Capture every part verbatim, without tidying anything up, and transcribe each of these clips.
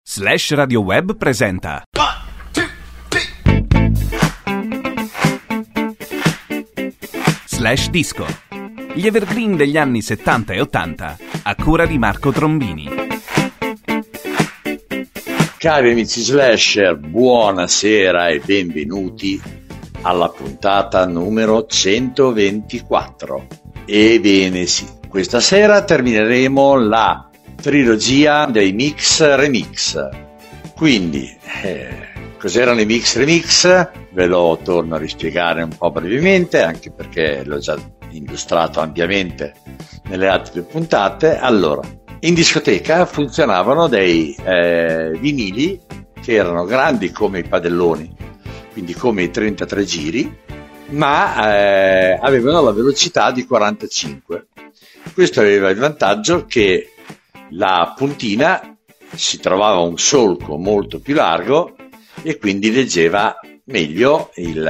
Slash Radio Web presenta Slash Disco, gli evergreen degli anni settanta e ottanta, a cura di Marco Trombini. Cari amici Slasher, buonasera e benvenuti alla puntata numero centoventiquattro. Ebbene sì, questa sera termineremo la trilogia dei mix remix. Quindi, eh, cos'erano i mix remix? Ve lo torno a rispiegare un po' brevemente, anche perché l'ho già illustrato ampiamente nelle altre puntate. Allora, in discoteca funzionavano dei eh, vinili che erano grandi come i padelloni, quindi come i trentatré giri, ma eh, avevano la velocità di quarantacinque. Questo aveva il vantaggio che la puntina si trovava un solco molto più largo e quindi leggeva meglio il,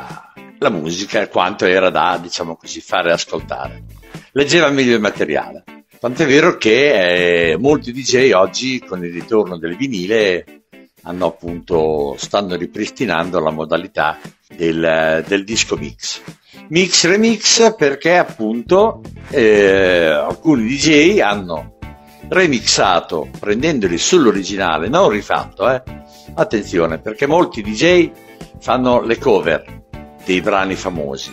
la musica, quanto era da, diciamo così, fare ascoltare. Leggeva meglio il materiale. Tant'è vero che eh, molti D J oggi, con il ritorno del vinile, hanno appunto, stanno ripristinando la modalità del, del disco mix. Mix remix perché appunto eh, alcuni D J hanno remixato prendendoli sull'originale, non rifatto, eh. Attenzione, perché molti D J fanno le cover dei brani famosi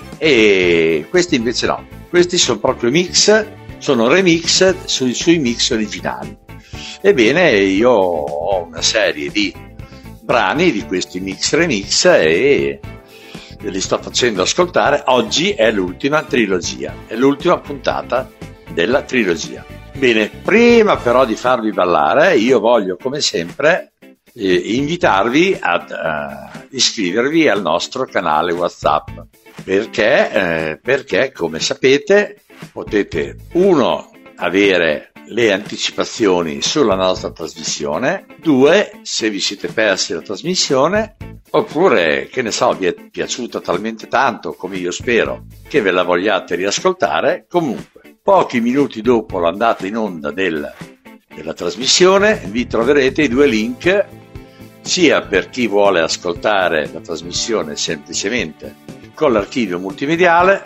e questi invece no, questi sono proprio mix, sono remix sui, sui mix originali. Ebbene, io ho una serie di brani di questi mix remix e ve li sto facendo ascoltare. Oggi è l'ultima trilogia, è l'ultima puntata della trilogia. Bene, prima però di farvi ballare, io voglio come sempre eh, invitarvi ad uh, iscrivervi al nostro canale WhatsApp, perché, eh, perché come sapete potete, uno, avere le anticipazioni sulla nostra trasmissione, due, se vi siete persi la trasmissione, oppure, che ne so, vi è piaciuta talmente tanto, come io spero, che ve la vogliate riascoltare, comunque pochi minuti dopo l'andata in onda del, della trasmissione vi troverete i due link, sia per chi vuole ascoltare la trasmissione semplicemente con l'archivio multimediale,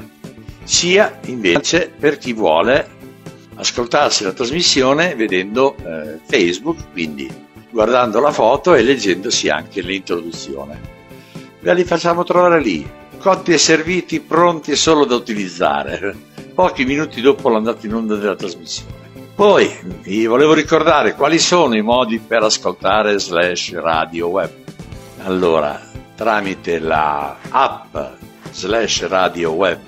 sia invece per chi vuole ascoltarsi la trasmissione vedendo eh, Facebook, quindi guardando la foto e leggendosi anche l'introduzione. Ve li facciamo trovare lì, cotti e serviti, pronti e solo da utilizzare, pochi minuti dopo l'andata in onda della trasmissione. Poi vi volevo ricordare quali sono i modi per ascoltare Slash Radio Web. Allora, tramite la app Slash Radio Web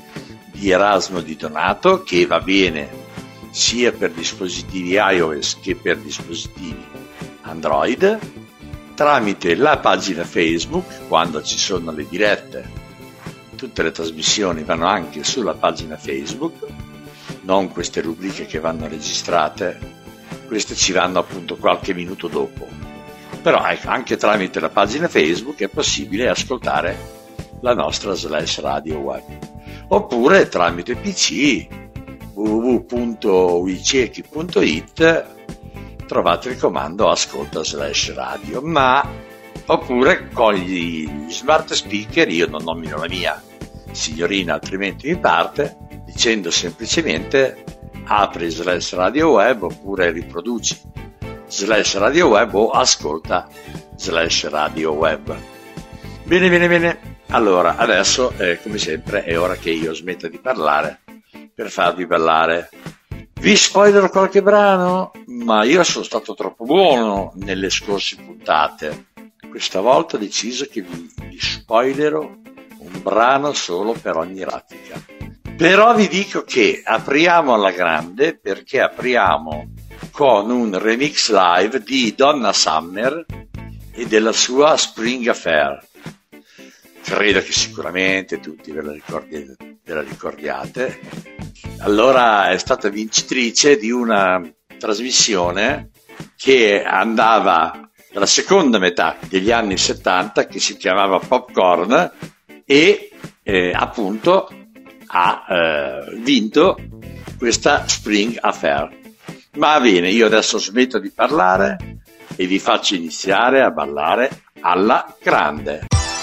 di Erasmo Di Donato, che va bene sia per dispositivi iOS che per dispositivi Android, tramite la pagina Facebook, quando ci sono le dirette, tutte le trasmissioni vanno anche sulla pagina Facebook, non queste rubriche che vanno registrate, queste ci vanno appunto qualche minuto dopo. Però ecco, anche tramite la pagina Facebook è possibile ascoltare la nostra Slash Radio Web. Oppure tramite P C, w w w punto wiciechi punto it, trovate il comando ascolta Slash Radio, ma oppure con gli smart speaker, io non nomino la mia signorina altrimenti mi parte, dicendo semplicemente apri Slash Radio Web oppure riproduci Slash Radio Web o ascolta Slash Radio Web. Bene, bene, bene. Allora, adesso eh, come sempre è ora che io smetta di parlare per farvi ballare. Vi spoilerò qualche brano, ma io sono stato troppo buono nelle scorse puntate. Questa volta ho deciso che vi, vi spoilerò un brano solo per ogni raffica. Però vi dico che apriamo alla grande, perché apriamo con un remix live di Donna Summer e della sua Spring Affair. Credo che sicuramente tutti ve la, ricordi, ve la ricordiate. Allora è stata vincitrice di una trasmissione che andava dalla seconda metà degli anni settanta, che si chiamava Popcorn, e eh, appunto ha eh, vinto questa Spring Affair. Ma bene, io adesso smetto di parlare e vi faccio iniziare a ballare alla grande.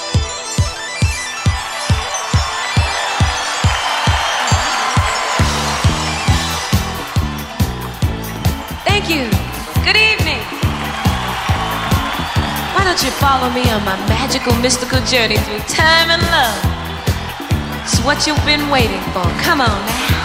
Thank you. Good evening. Why don't you follow me on my magical, mystical journey through time and love? It's what you've been waiting for. Come on now.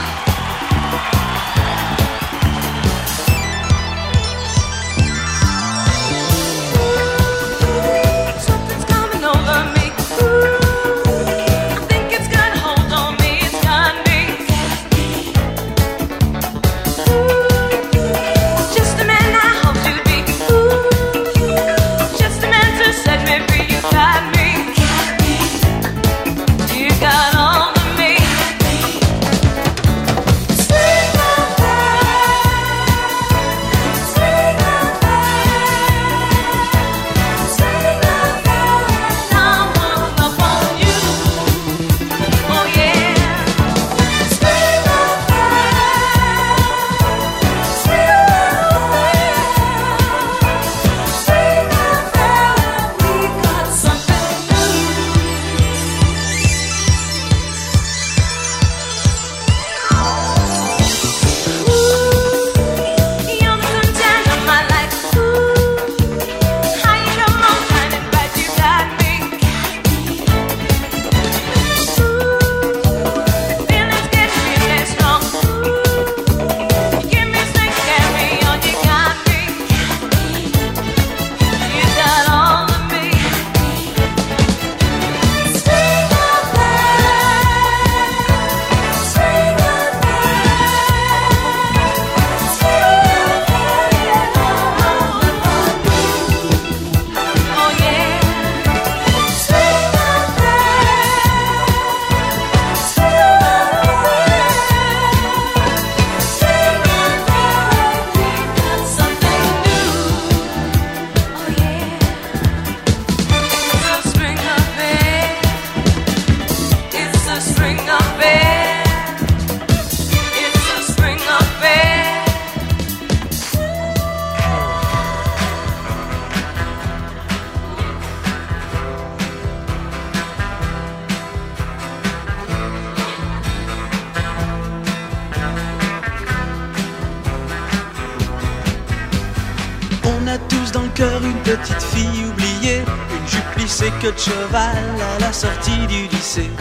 Petite fille oubliée, une jupe lissée que de cheval à la sortie du lycée.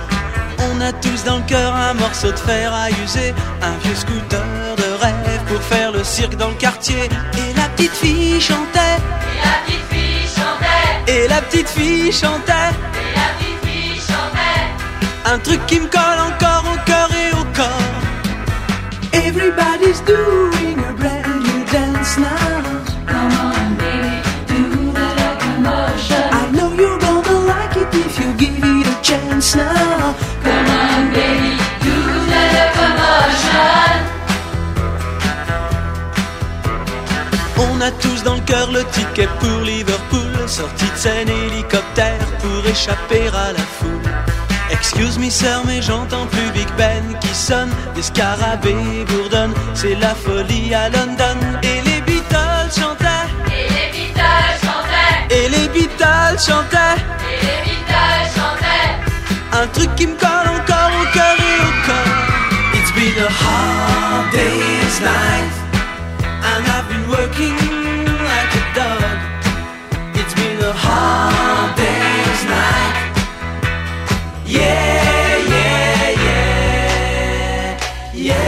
On a tous dans le cœur un morceau de fer à user, un vieux scooter de rêve pour faire le cirque dans le quartier. Et la petite fille chantait, et la petite fille chantait, et la petite fille chantait, et la petite fille chantait. Un truc qui me colle encore au cœur et au corps. Everybody's doing a brand new dance now. Come on, baby. I know you're gonna like it if you give it a chance now. Come on, baby, do the commotion. On a tous dans le cœur le ticket pour Liverpool, sortie de scène hélicoptère pour échapper à la foule. Excuse me sir, mais j'entends plus Big Ben qui sonne, des scarabées bourdonnent, c'est la folie à London. Et les Beatles chantaient, Et les Beatles chantaient, et les Beatles chantaient, et les Beatles chantaient. un truc qui me colle encore au cœur et au corps. It's been a hard day's night, and I've been working like a dog. It's been a hard day's night. Yeah, yeah, yeah, yeah.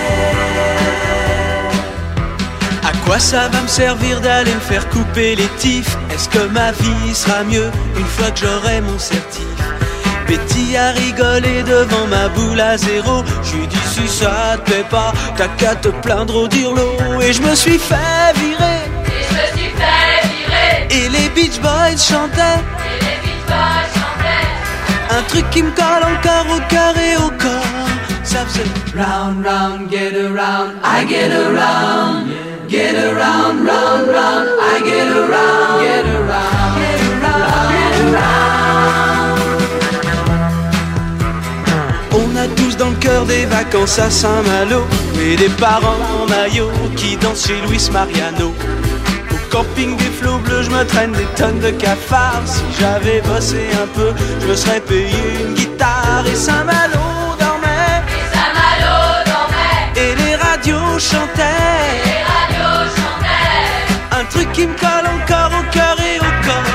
À quoi ça va me servir d'aller me faire couper les tifs? Est-ce que ma vie sera mieux une fois que j'aurai mon certif? Betty a rigolé devant ma boule à zéro. J'lui dit si ça te plaît pas, t'as qu'à te plaindre au dirlo. Et je me suis fait virer, Et je me suis fait virer, et les Beach Boys chantaient, et les Beach Boys chantaient. un truc qui me colle encore au cœur et au corps. Ça faisait round, round, get around, I get around, get around, round, round, I get around, get around, get around, get around. On a tous dans le cœur des vacances à Saint-Malo, et des parents en maillot qui dansent chez Luis Mariano. Au camping des flots bleus, je me traîne des tonnes de cafards. Si j'avais bossé un peu, je me serais payé une guitare. Et Saint-Malo dormait, Et Saint-Malo dormait, et les radios chantaient, et les radios chantaient. un truc qui me colle encore au cœur et au corps.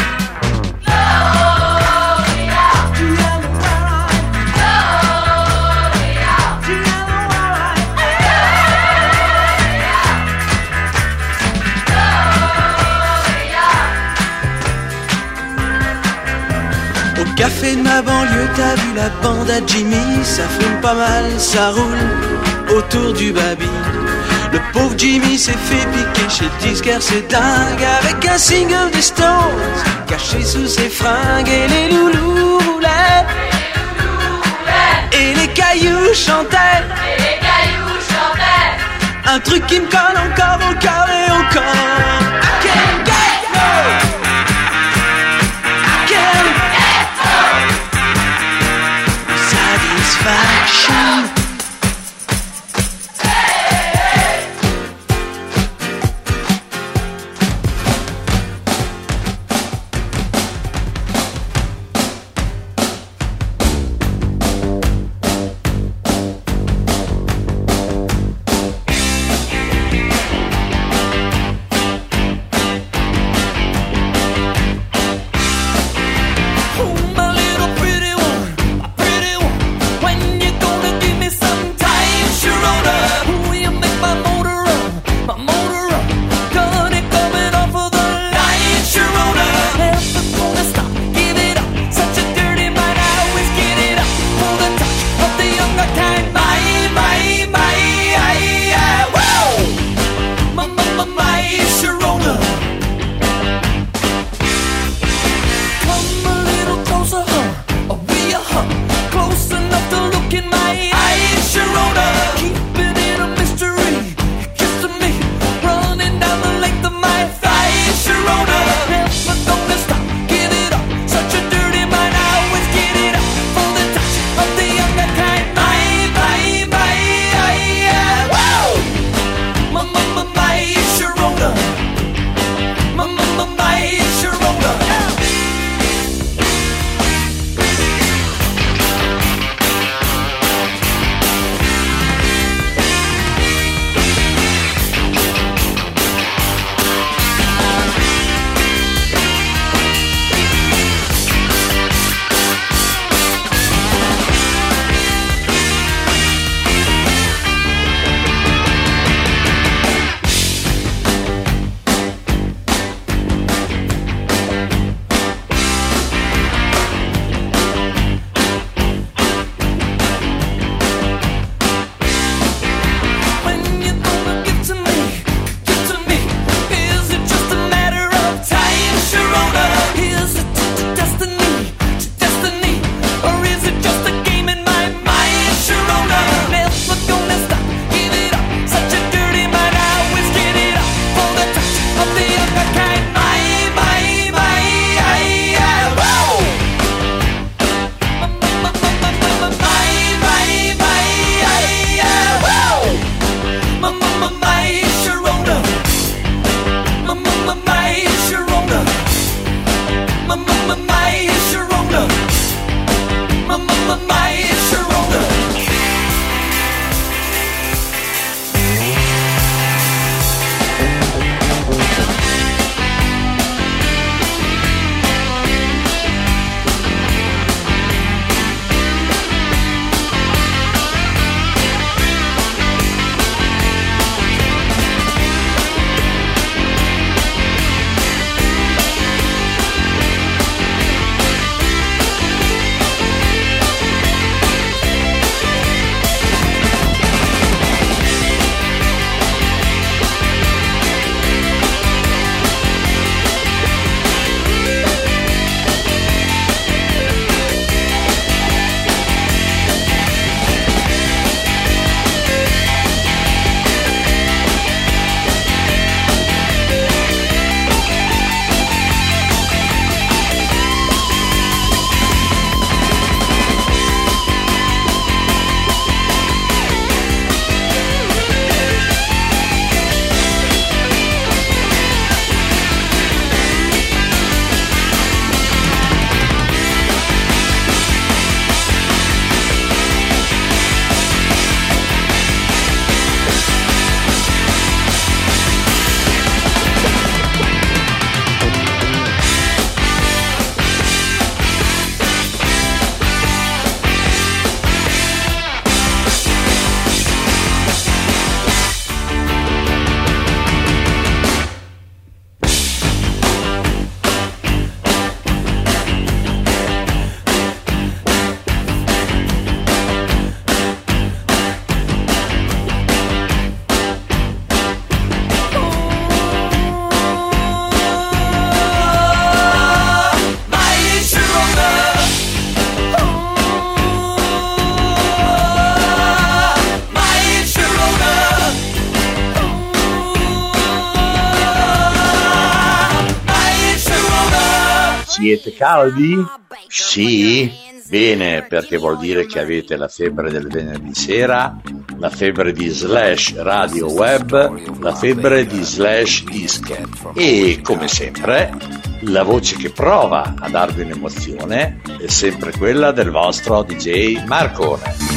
Café de ma banlieue, t'as vu la bande à Jimmy, ça fume pas mal, ça roule autour du baby. Le pauvre Jimmy s'est fait piquer chez le disquaire, c'est dingue, avec un single des Stones caché sous ses fringues. Et les loulous roulaient, et les cailloux chantaient, Et les cailloux chantaient. un truc qui me colle encore au cœur et au corps. I can't get no, I can't satisfaction. Siete caldi? Sì? Bene, perché vuol dire che avete la febbre del venerdì sera, la febbre di Slash Radio Web, la febbre di Slash Disco e, come sempre, la voce che prova a darvi un'emozione è sempre quella del vostro D J Marcone.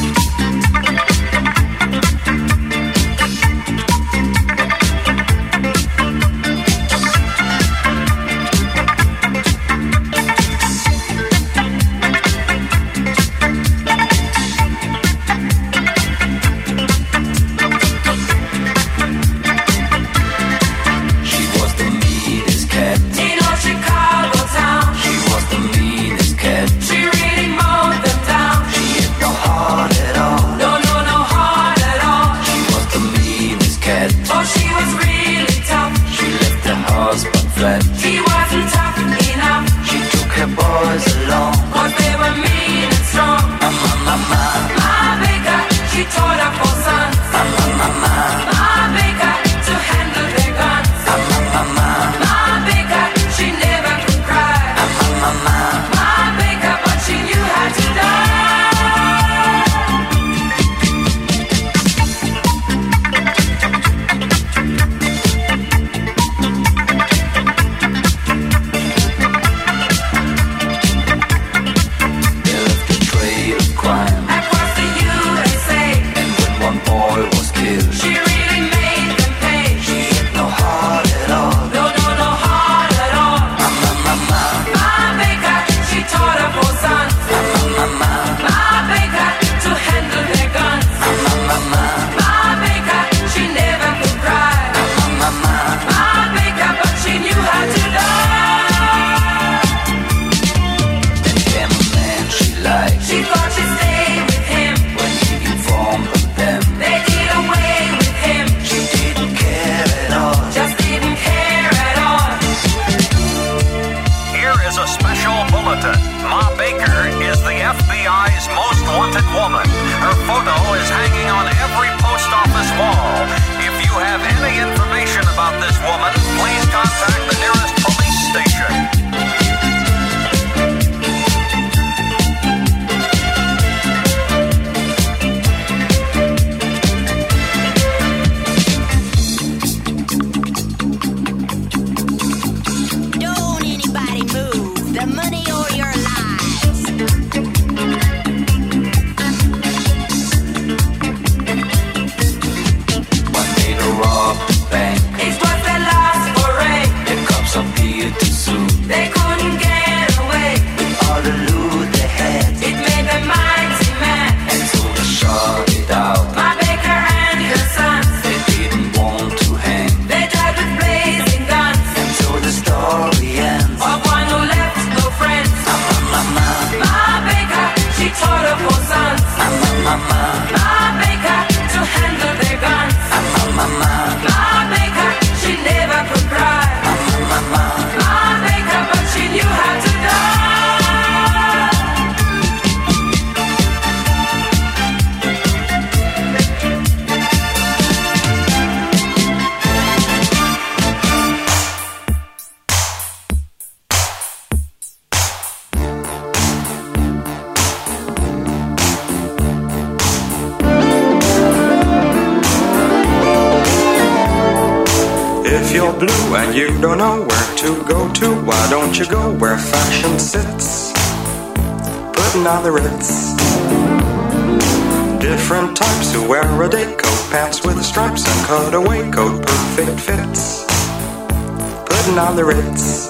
You go where fashion sits, putting on the Ritz. Different types who wear a day coat, pants with stripes and cutaway coat, perfect fits, putting on the Ritz.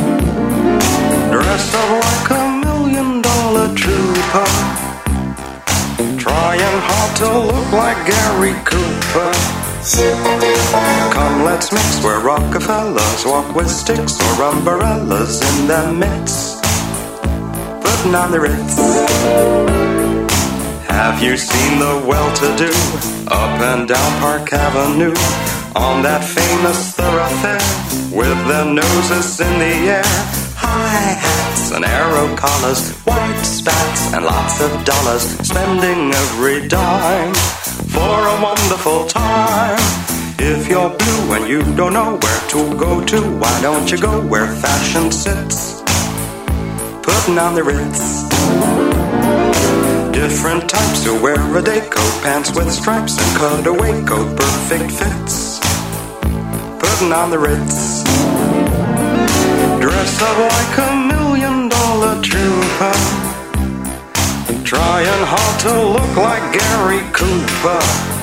Dressed up like a million dollar trooper, trying hard to look like Gary Cooper. Come, let's mix where Rockefellers walk with sticks or umbrellas in their midst, putting on the Ritz. Have you seen the well-to-do up and down Park Avenue on that famous thoroughfare with their noses in the air? High hats and arrow collars, white spats and lots of dollars, spending every dime for a wonderful time. If you're blue and you don't know where to go to, why don't you go where fashion sits, putting on the Ritz. Different types who wear a day coat, pants with stripes and cutaway coat, perfect fits. Putting on the Ritz. Dress up like a million dollar trooper, trying hard to look like Gary Cooper.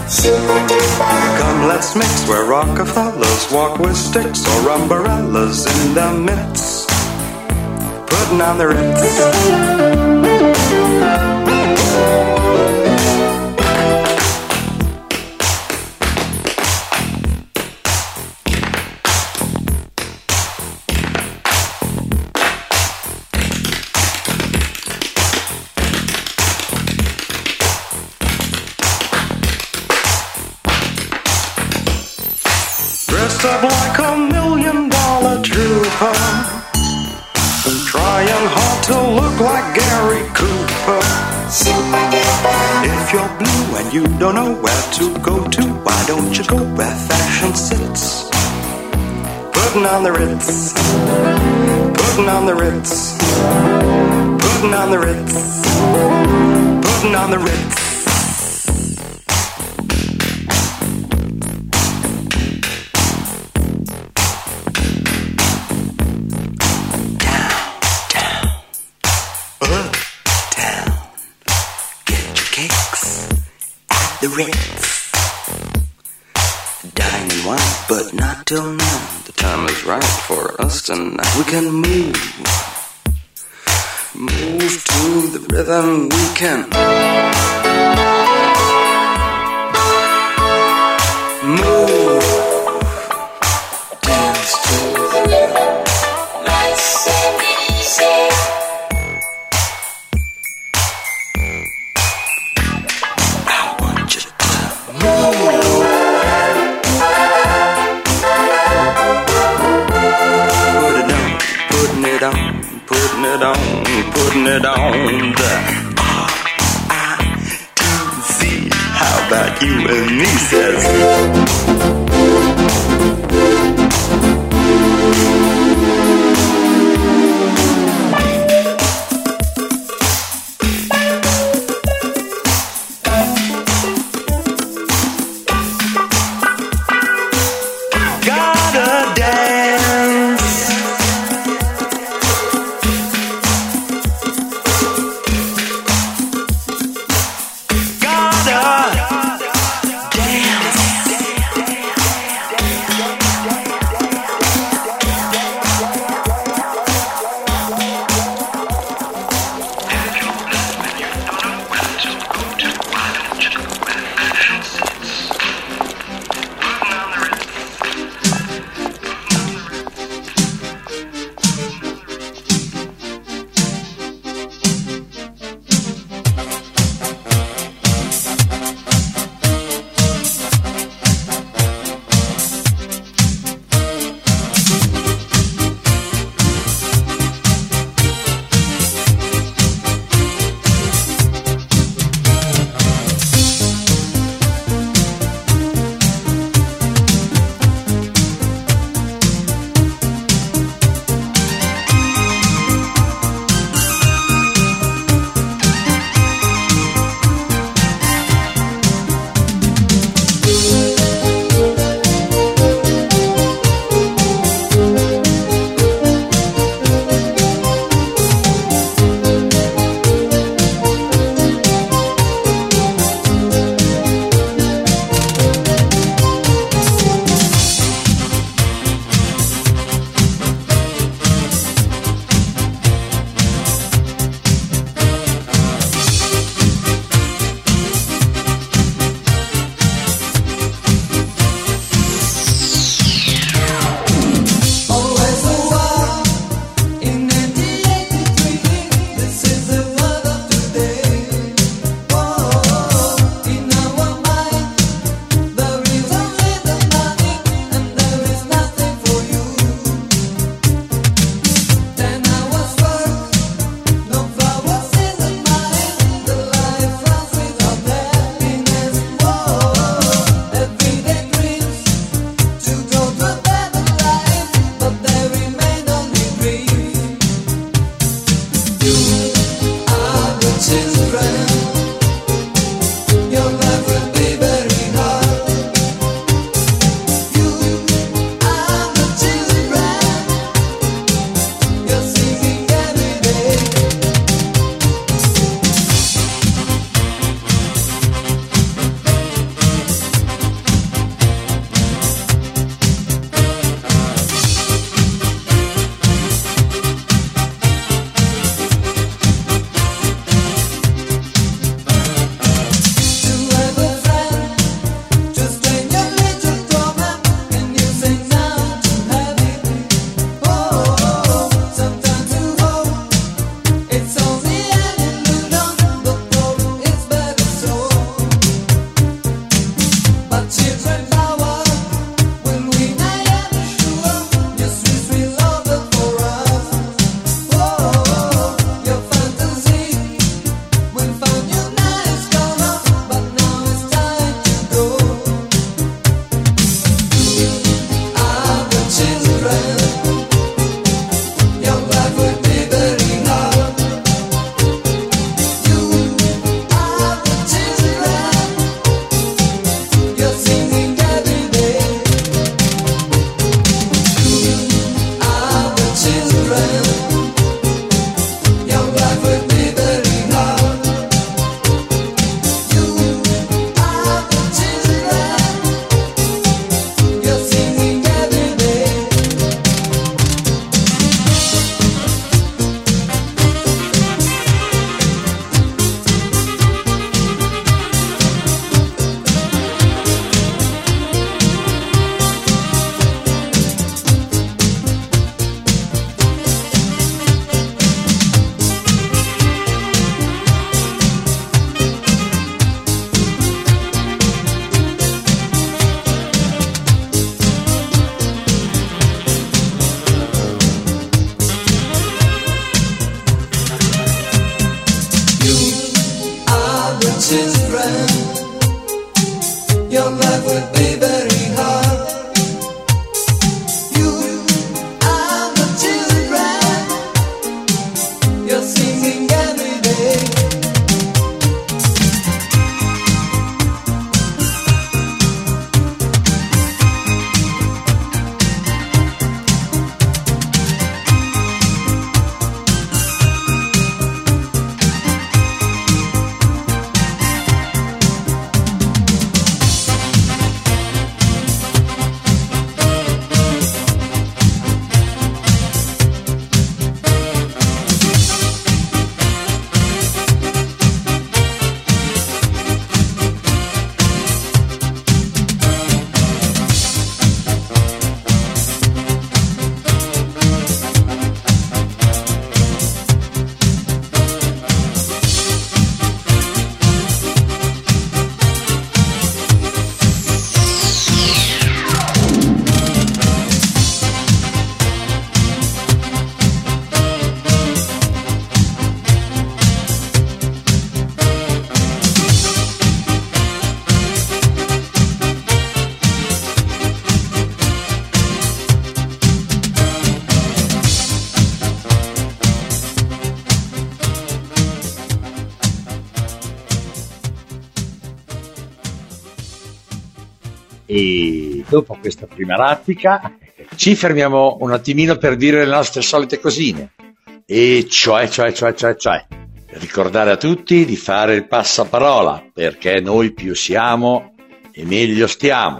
Come, let's mix where Rockefellers walk with sticks or umbrellas in their midst. Putting on the Ritz. Dressed up like a million dollar trooper, trying hard to look like Gary Cooper. If you're blue and you don't know where to go to, why don't you go where fashion sits? Putting on the Ritz. Putting on the Ritz. Putting on the Ritz. Putting on the Ritz. The Ritz. Dining wine, but not till now. The time is right for us tonight. We can move, move to the rhythm. We can move, dance to the rhythm. Nice and easy. Putting it on, putting it on the R I T Z. How about you and me, says e dopo questa prima raffica ci fermiamo un attimino per dire le nostre solite cosine, e cioè, cioè, cioè, cioè, cioè, ricordare a tutti di fare il passaparola, perché noi più siamo e meglio stiamo.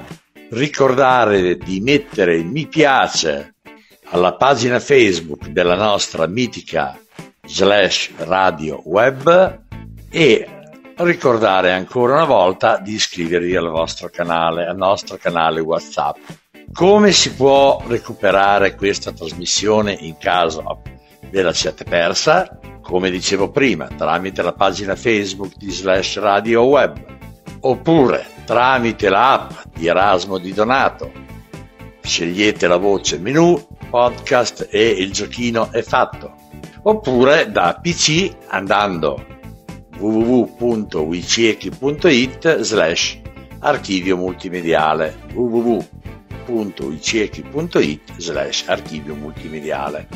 Ricordare di mettere il mi piace alla pagina Facebook della nostra mitica slash radio web e ricordare ancora una volta di iscrivervi al vostro canale, al nostro canale WhatsApp. Come si può recuperare questa trasmissione in caso ve la siate persa? Come dicevo prima, tramite la pagina Facebook di slash radio web, oppure tramite l'app di Erasmo Di Donato. Scegliete la voce menu, podcast e il giochino è fatto. Oppure da P C andando w w w punto wiciechi punto it slash archivio multimediale w w w punto wiciechi punto it slash archivio multimediale.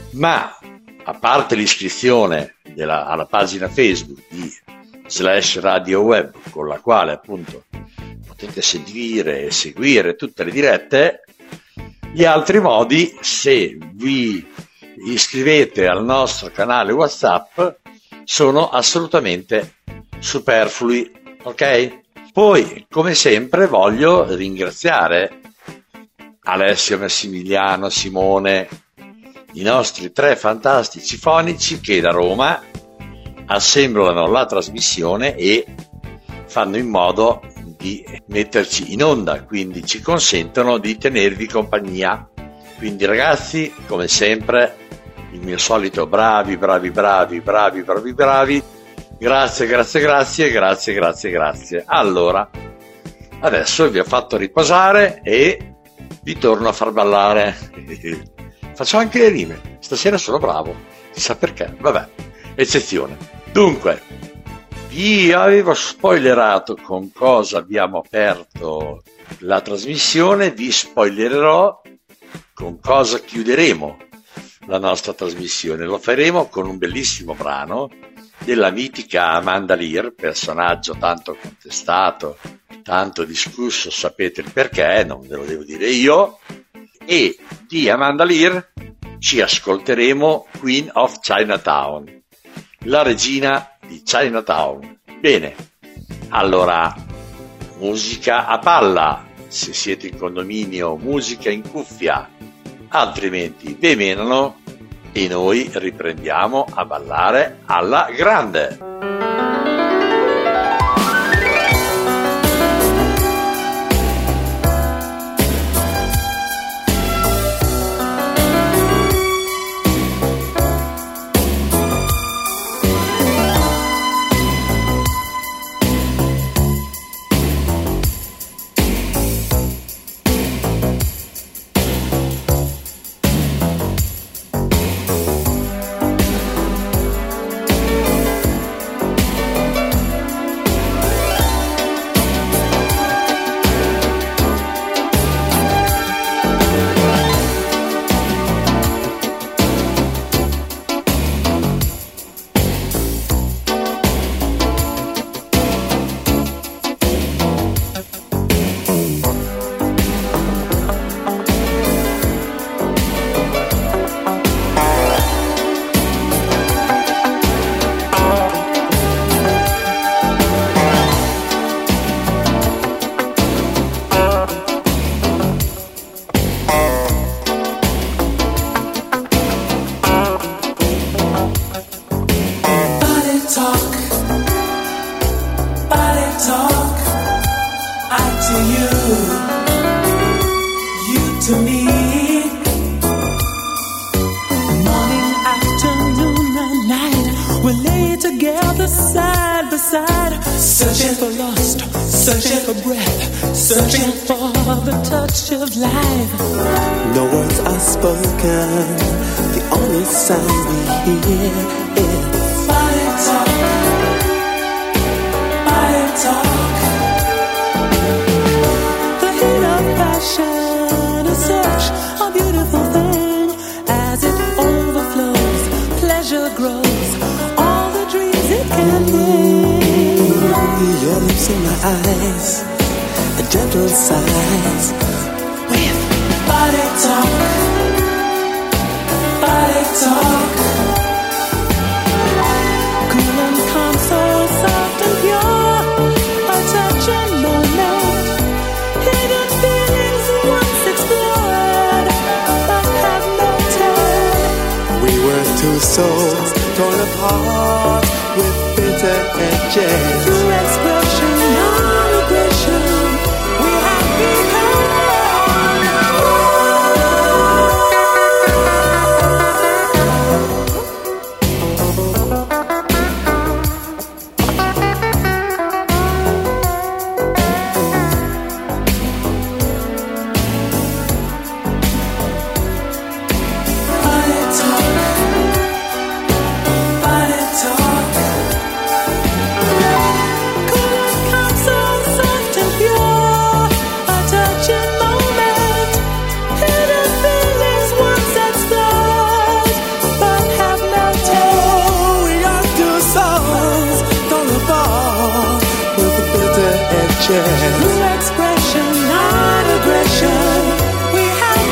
Ma a parte l'iscrizione della, alla pagina Facebook di slash radio web, con la quale appunto potete seguire e seguire tutte le dirette, gli altri modi, se vi iscrivete al nostro canale WhatsApp, sono assolutamente superflui, ok? Poi, come sempre, voglio ringraziare Alessio, Massimiliano, Simone, i nostri tre fantastici fonici che da Roma assemblano la trasmissione e fanno in modo di metterci in onda, quindi ci consentono di tenervi compagnia. Quindi ragazzi, come sempre, il mio solito bravi, bravi, bravi, bravi, bravi, bravi, grazie, grazie, grazie, grazie, grazie, grazie. Allora, adesso vi ho fatto riposare e vi torno a far ballare. Faccio anche le rime, stasera sono bravo, chissà perché, vabbè, eccezione. Dunque, vi avevo spoilerato con cosa abbiamo aperto la trasmissione, vi spoilererò con cosa chiuderemo la nostra trasmissione. Lo faremo con un bellissimo brano della mitica Amanda Lear, personaggio tanto contestato, tanto discusso, sapete il perché, non ve lo devo dire io, e di Amanda Lear ci ascolteremo Queen of Chinatown, la regina di Chinatown. Bene, allora, musica a palla, se siete in condominio, musica in cuffia, altrimenti vi menano e noi riprendiamo a ballare alla grande. gentle sighs. With body talk, body talk. Cool and calm, so soft and pure. A touching moment. Hidden feelings once explored, but have no tell. We were two souls torn apart with bitter edges. Through expression, non-aggression, we have become. Through expression, not aggression, we have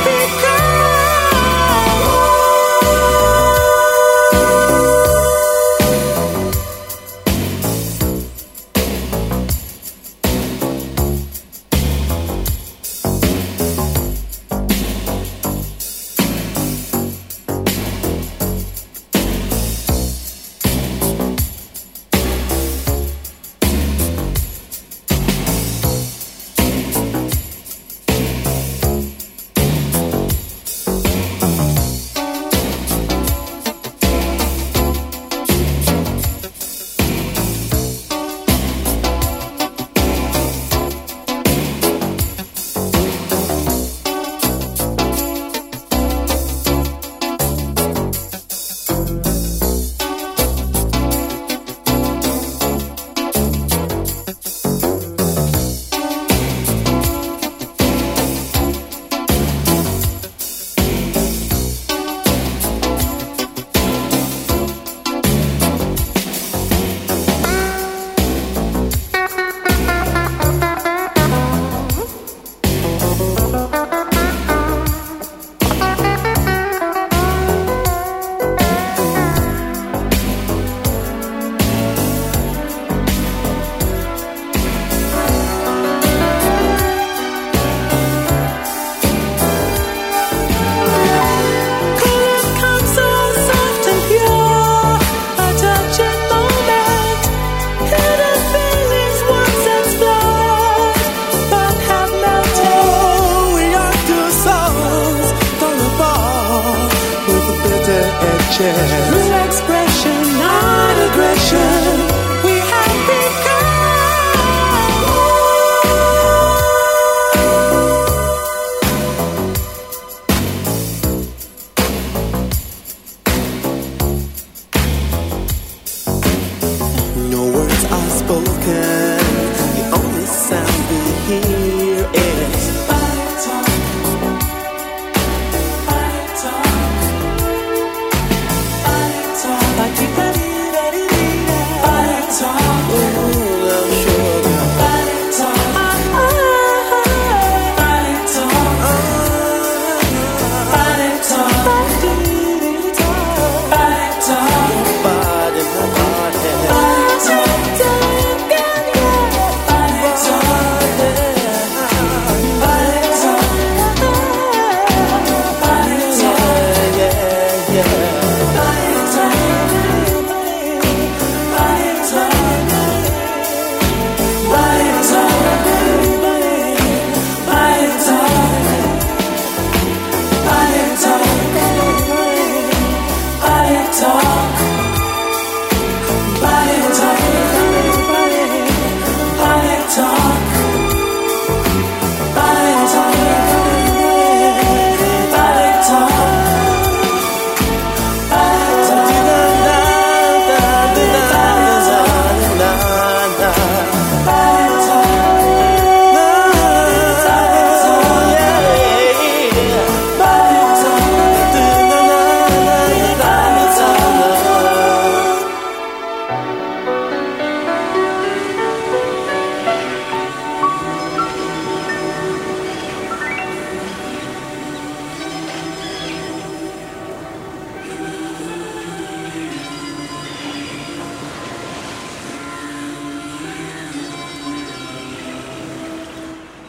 through expression, not aggression, we have become. No words are spoken, the only sound we hear is body talk, body talk. Body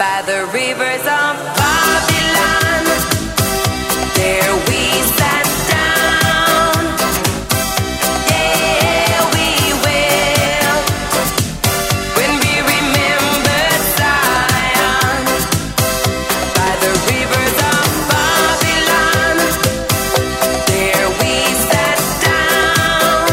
by the rivers of Babylon. There we sat down. Yeah, we will. When we remembered Zion by the rivers of Babylon. There we sat down.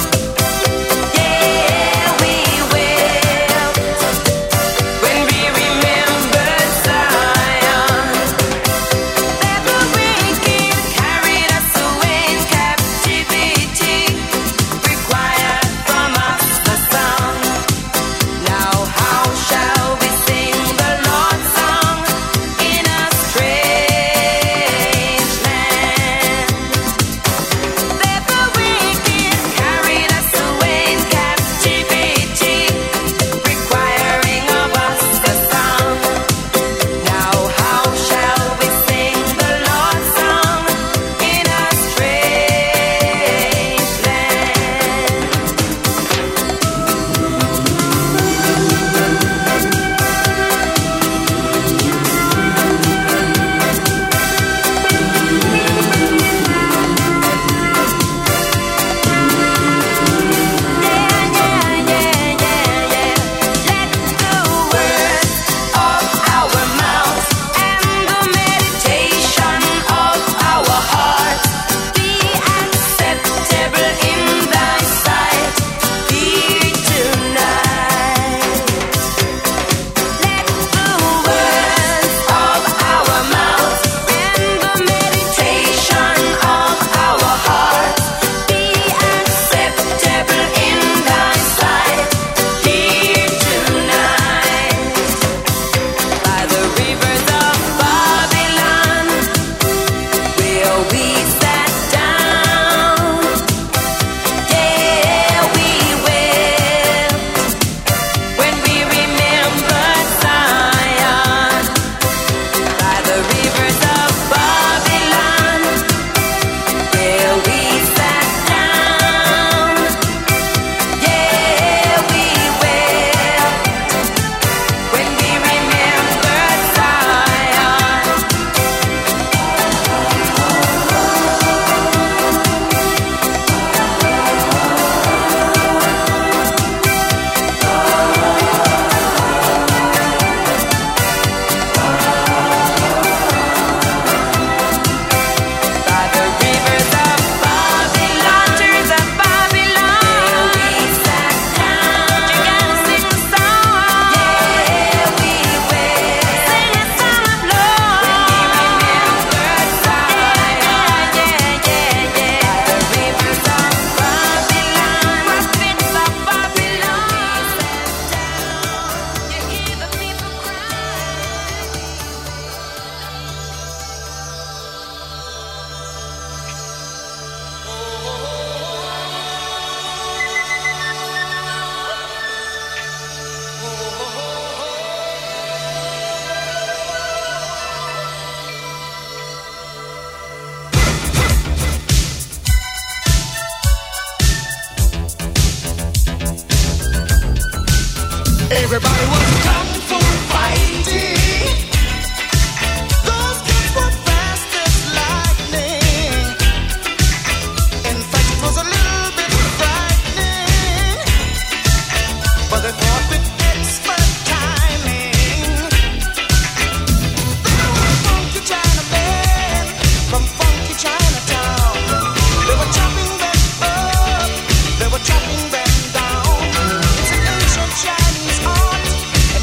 Yeah, we will. When we remembered Zion. That the wicked carried us away in captivity, required from us the song. Now how shall we sing the Lord's song in a strange land? That the wicked carried us away in captivity, requiring of us the song. Now how shall we sing the Lord's song in a strange land? Let the words of our mouths and the meditation of our hearts be acceptable in thy sight here tonight. Let the words of our mouths and the meditation of our hearts be acceptable in thy sight here tonight. By the rivers of Babylon, where we sat down. Yeah, we will. When we remember Zion. By the rivers of Babylon, where we sat down. Yeah, we will. When we remember Zion. By the rivers of Babylon, rivers of Babylon, where we sat down. You gotta sing the song. Yeah, we will. Sing a song of love. When we remember Zion. Yeah, yeah, yeah, yeah. By the rivers of Babylon, prophets of Babylon, sat down. You hear the people cry. Everybody was kung fu fighting. Those kids were fast as lightning. In fact, it was a little bit frightening, but they fought with expert timing. They were funky Chinamen from funky Chinatown. They were chopping them up, they were chopping them down. It's an ancient Chinese art.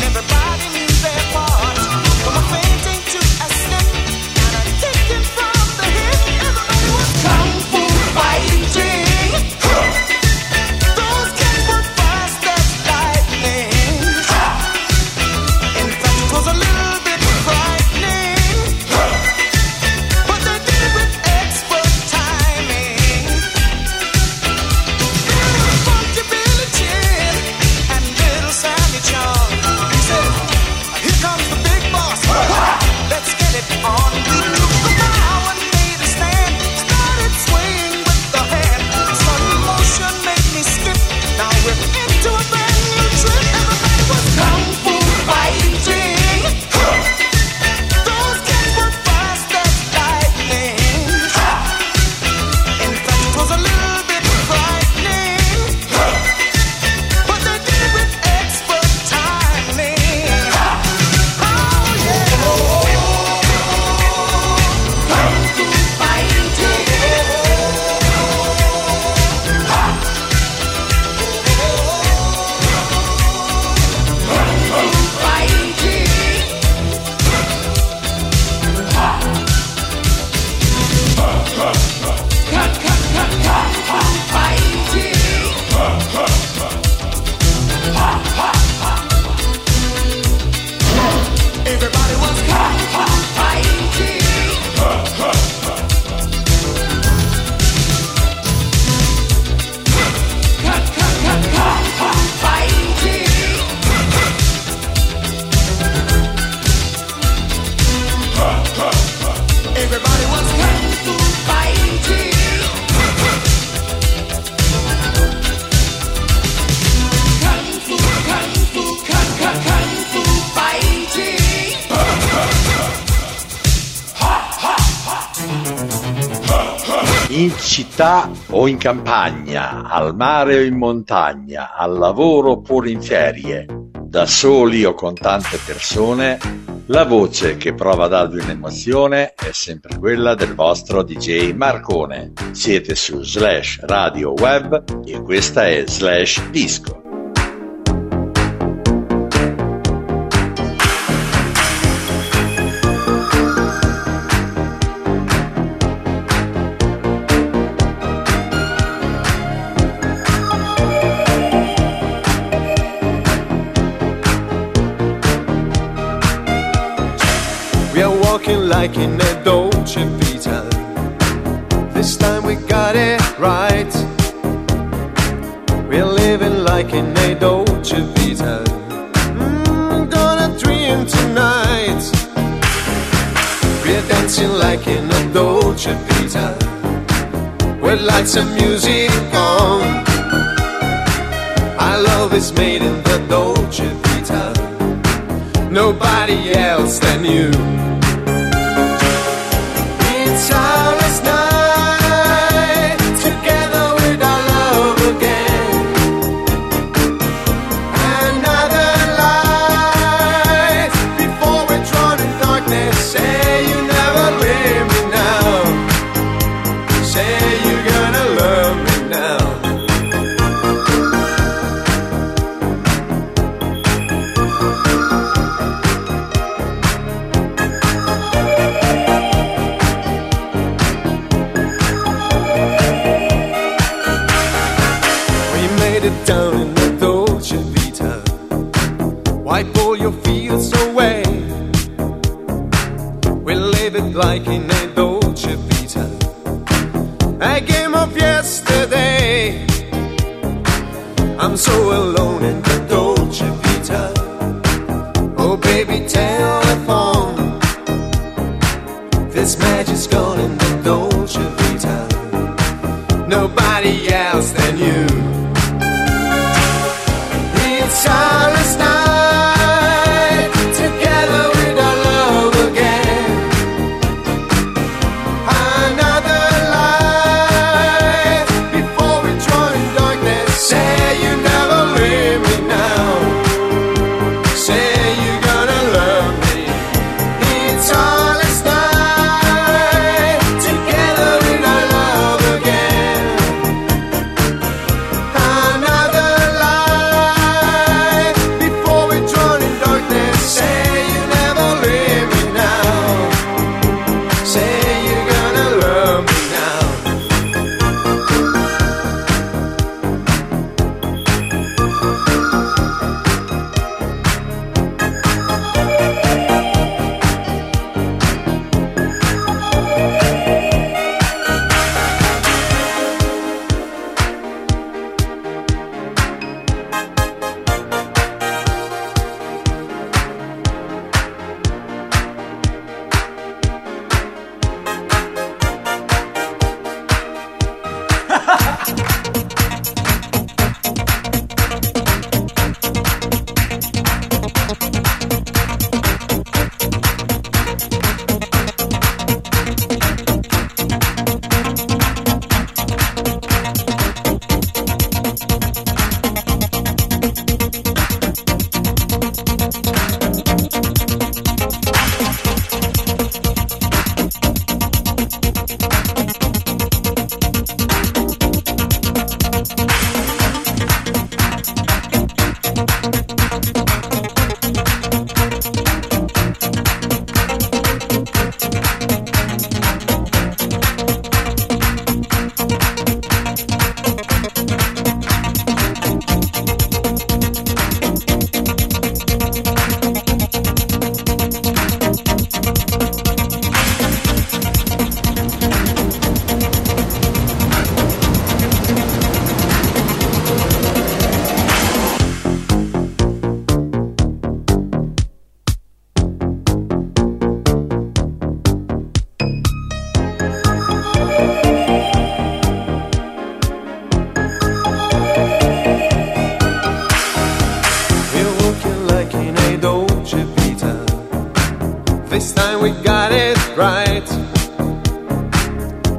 in città o in campagna, al mare o in montagna, al lavoro oppure in ferie, da soli o con tante persone, la voce che prova a darvi un'emozione è sempre quella del vostro D J Marcone. Siete su Slash Radio Web e questa è Slash Disco. Like in a Dolce Vita, this time we got it right. We're living like in a Dolce Vita. Mm, gonna dream tonight. We're dancing like in a Dolce Vita, with lights and music on. Our love is made in the Dolce Vita, nobody else than you. It's our last night, together with our love again. Another light, before we're drawn in darkness. Say you never leave me now. Say you're gonna love me now. Down in the Dolce Vita, wipe all your fears away. We live it like in a Dolce Vita, a game of yesterday. I'm so alone in the Dolce Vita. Oh baby, telephone, this magic's gone in the Dolce Vita, nobody else than you. It's our last night, together with our love again. Another light, before we draw in darkness. Say you never leave me now. Say you're gonna love me. It's our last night, together with our love again. Another light, before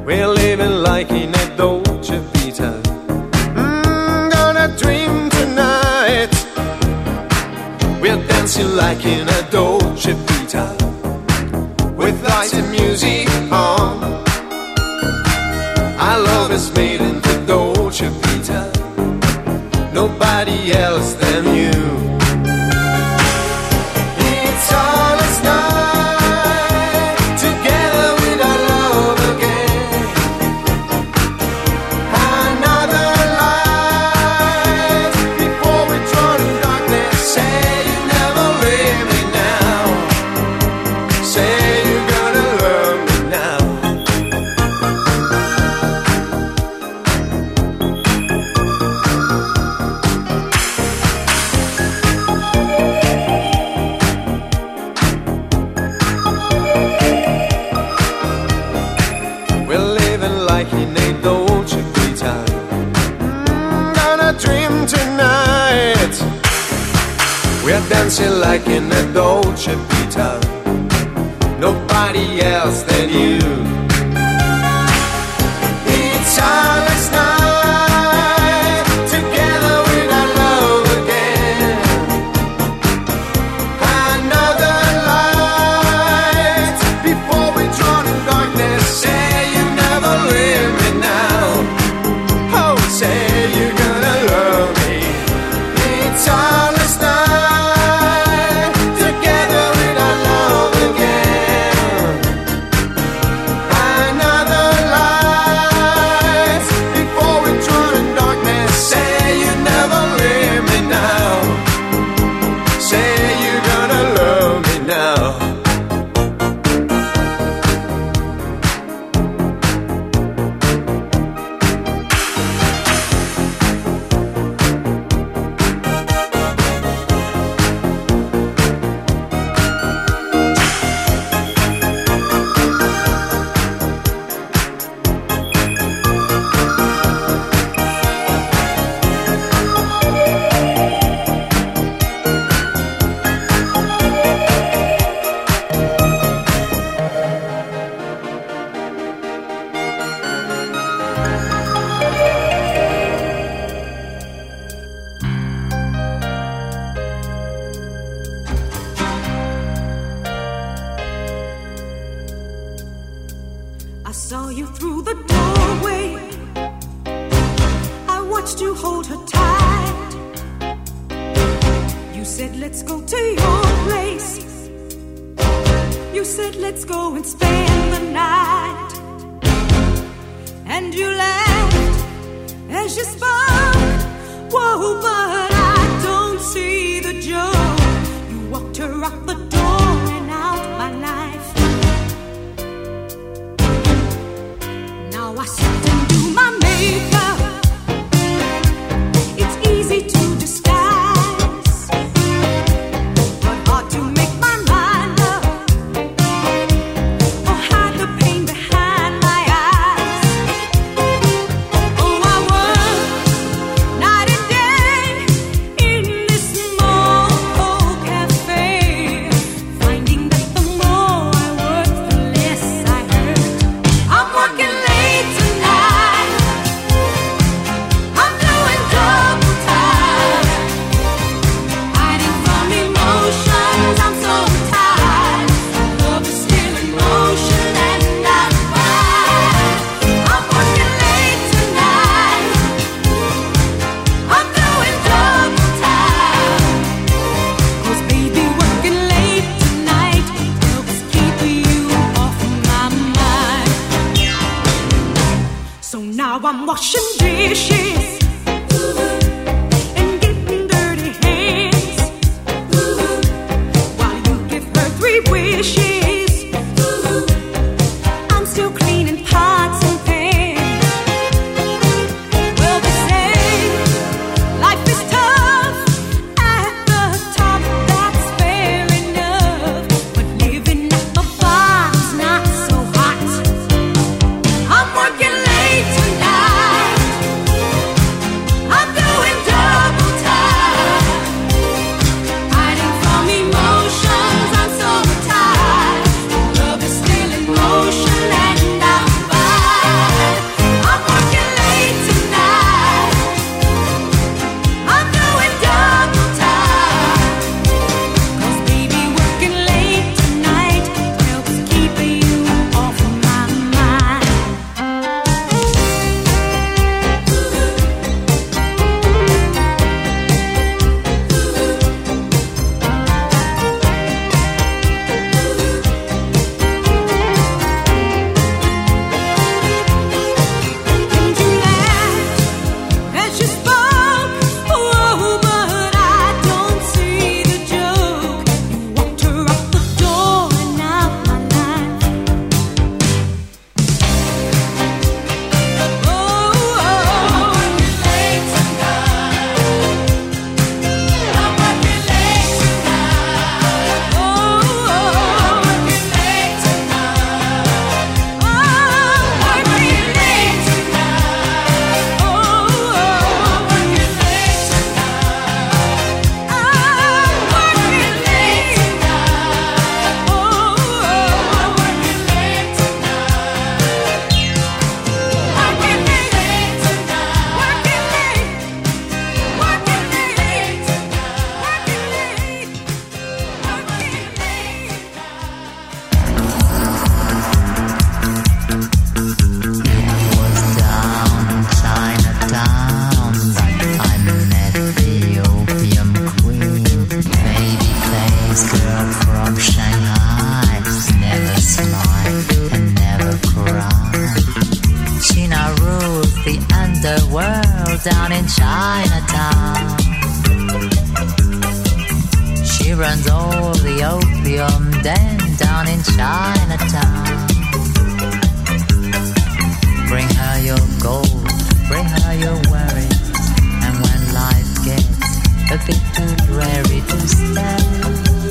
We're living like in a Dolce Vita. Mm, gonna dream tonight. We're dancing like in a Dolce Vita, with lights and music on. Our love is made in the Dolce Vita, nobody else than you. It's all us night, together with our love again. Another light, before we drown in darkness. Say you never leave me now. Say you're gonna love me now. We're living like in a Dolce Vita. Mm, gonna dream tonight. We're dancing like in a Dolce Vita, nobody else than you. It's all us night, together with our love again. Another light, before we drown in darkness. Say you never leave me now. Oh, say you're gonna love me. It's all us night, together with our love again. Another light, before we drown in darkness. Say you never leave me now. Say you're gonna love me now. I saw you through the doorway. I watched you hold her tight. You said, let's go to your place. You said, let's go and spend the night. And you laughed as you spoke. Whoa, but I don't see the joke. You walked her out the door and out my life. Now I sit and do my makeup. It's easy to disguise, but hard to make my mind up or hide the pain behind my eyes. Oh, I work night and day in this small old cafe, finding that the more I work, the less I hurt. I'm working late tonight. I'm doing double time, hiding from emotions. I'm so tired. Love is still in motion and I'm fine. I'm working late tonight. I'm doing double time. 'Cause baby, working late tonight helps keep you off my mind. So now I'm washing dishes and getting dirty hands while you give her three wishes. I'm still cleaning pots and pans. Well, they say life is tough at the top, that's fair enough. But living at the bottom's not so hot. I'm working late tonight. the underworld down in Chinatown. She runs all the opium den down in Chinatown. Bring her your gold, bring her your worries, and when life gets a bit too dreary to stand,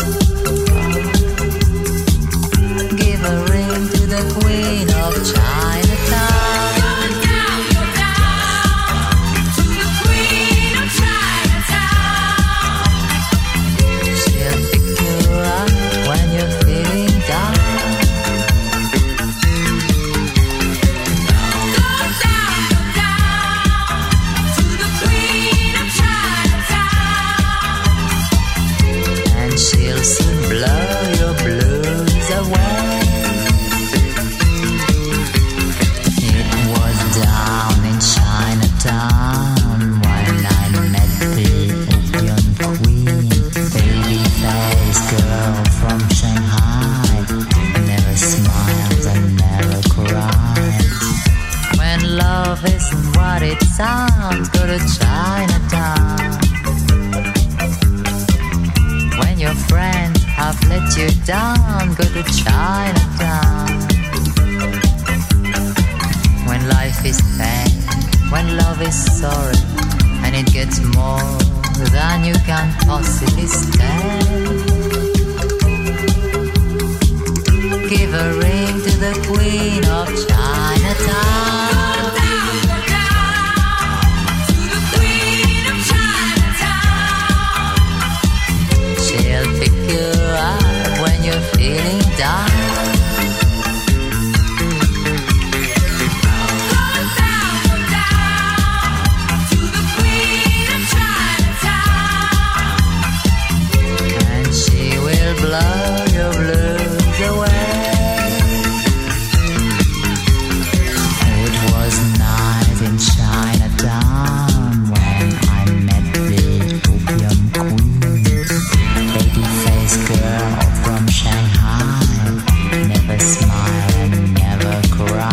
give a ring to the Queen of Chinatown. Sounds, go to Chinatown. When your friends have let you down, go to Chinatown. When life is pain, when love is sorry, and it gets more than you can possibly stand, give a ring to the Queen of Chinatown. Feeling down, go down, go down to the Queen of Chinatown, and she will blow your blues away. It was night in Chinatown when I met the opium queen, baby-faced girl from Shanghai, never smile and never cry.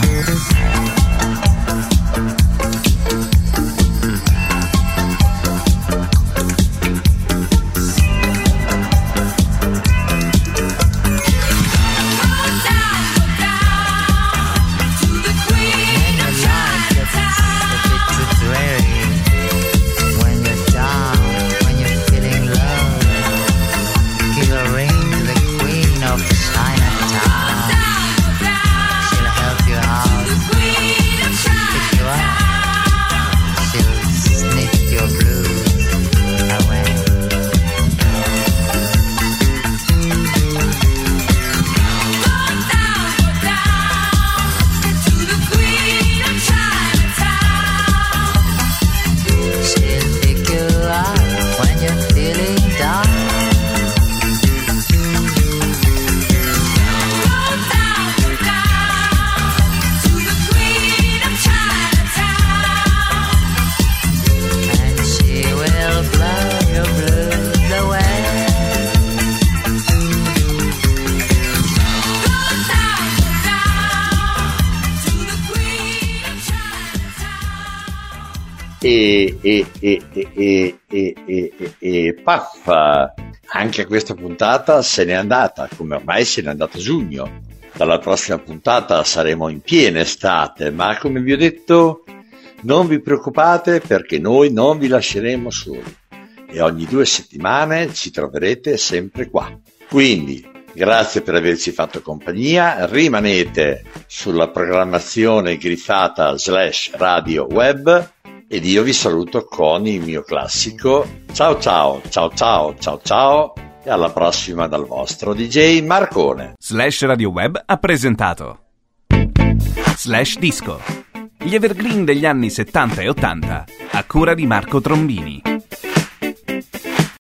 E, e, e, e, e, e, e, e paf, anche questa puntata se n'è andata, come ormai se n'è andata giugno. Dalla prossima puntata saremo in piena estate, ma come vi ho detto non vi preoccupate perché noi non vi lasceremo soli e ogni due settimane ci troverete sempre qua. Quindi grazie per averci fatto compagnia, rimanete sulla programmazione griffata slash radio web ed io vi saluto con il mio classico ciao ciao ciao ciao ciao ciao e alla prossima dal vostro D J Marcone. Slash Radio Web ha presentato Slash Disco, gli evergreen degli anni settanta e ottanta a cura di Marco Trombini.